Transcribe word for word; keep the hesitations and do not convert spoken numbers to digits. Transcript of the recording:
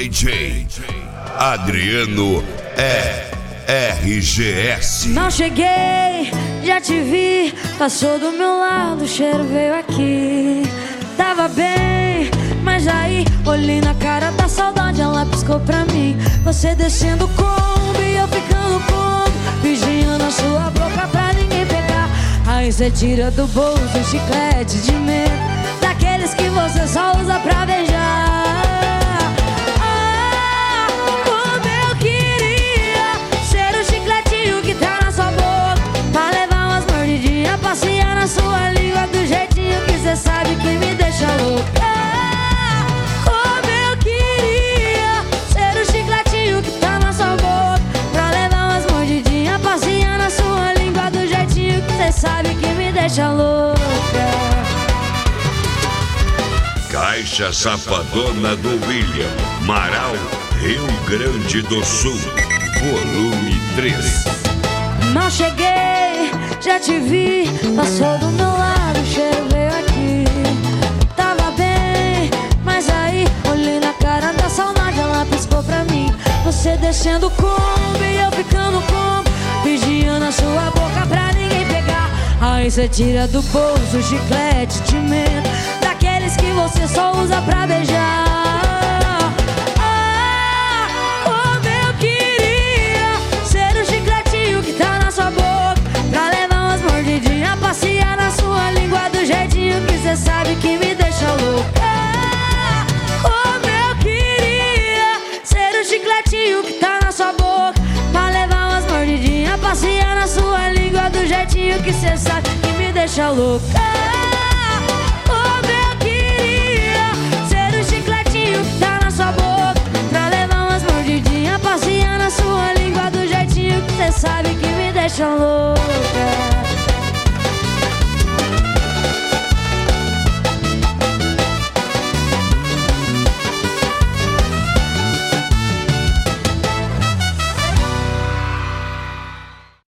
D J Adriano é R G S. Não cheguei, já te vi, passou do meu lado, o cheiro veio aqui. Tava bem, mas aí olhei na cara da saudade, ela piscou pra mim. Você descendo como e eu ficando como, vigiando a sua boca pra ninguém pegar. Aí você tira do bolso um chiclete de medo, daqueles que você só usa pra beijar. Ah, como eu queria ser o chicletinho que tá na sua boca, pra levar umas mordidinhas, passear na sua língua do jeitinho que cê sabe que me deixa louca. Ah, como eu queria ser o chicletinho que tá na sua boca, pra levar umas mordidinhas, passear na sua língua do jeitinho que cê sabe que me deixa louca. Caixa Safadona do William, Marau, Rio Grande do Sul, volume três. Não cheguei, já te vi, passou do meu lado, o cheiro veio aqui. Tava bem, mas aí olhei na cara da saudade, ela piscou pra mim. Você descendo como e eu ficando como, vigiando a sua boca pra ninguém pegar. Aí você tira do bolso o chiclete de medo, daqueles que você só usa pra beijar. Ah, como eu queria ser o chicletinho que tá na sua boca, pra levar umas mordidinhas, passear na sua língua do jeitinho que cê sabe que me deixa louca. Ah, como eu queria ser o chicletinho que tá na sua boca, pra levar umas mordidinhas, passear na sua língua do jeitinho que cê sabe que me deixa louca. Ah, como eu queria ser o chicletinho que tá na sua boca, pra levar umas mordidinhas, passear na sua língua do jeitinho que cê sabe que me deixa louca.